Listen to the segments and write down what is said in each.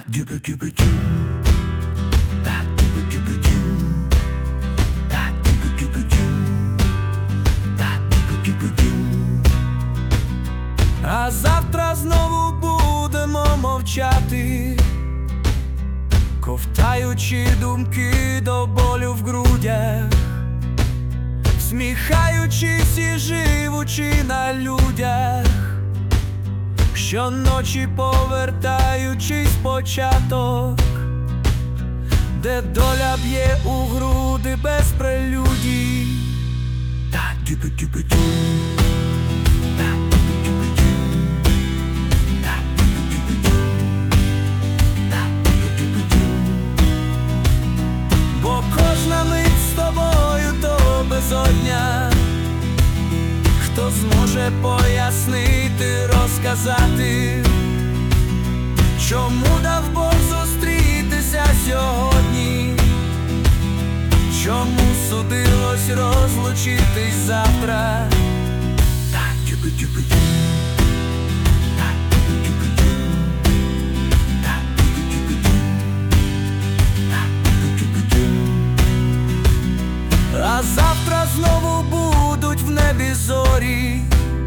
А завтра знову будемо мовчати, ковтаючи думки до болю в грудях, сміхаючись і живучи на людях, щоночі повертаючись в початок, де доля б'є у груди без прелюдій. Бо кожна мить з тобою то безодня. Хто зможе пояснити, розказати, чому дав Бог зустрітися сьогодні? Чому судилось розлучитись завтра? А завтра знову будуть в небі зорі,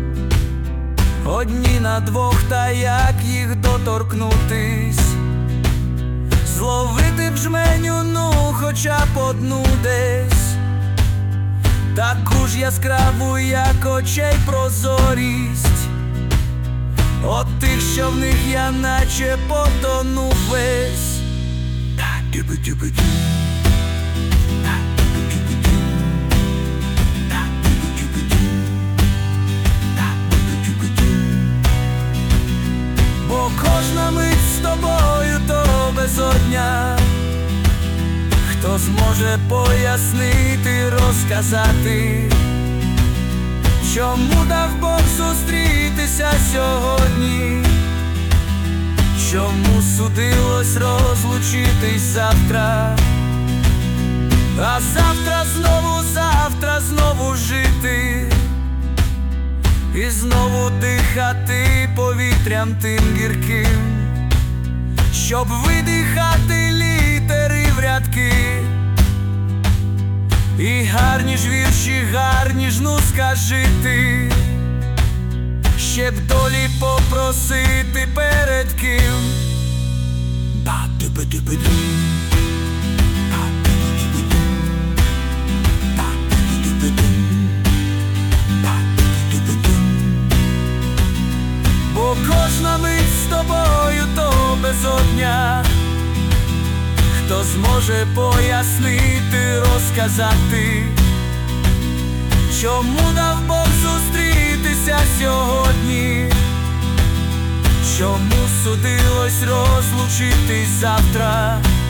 одні на двох, та як їх доторкнутись, зловити б жменю, ну хоча б одну десь, таку ж яскраву, як очей прозорість, от тих, що в них я наче потонув весь. Бо кожна мить з тобою то безодня. Хто зможе пояснити, розказати, чому дав Бог зустрітися сьогодні? Чому судилось розлучитись завтра? А завтра знову жити, і знову дихати повітрям тим гірким, щоб видихати літери в рядки. І гарні ж вірші, гарні ж, ну скажи ти, ще б долі попросити перед ким. Бо кожна мить з тобою то безодня. Хто зможе пояснити, розказати, чому дав Бог зустрітися сьогодні? Чому судилось розлучитись завтра?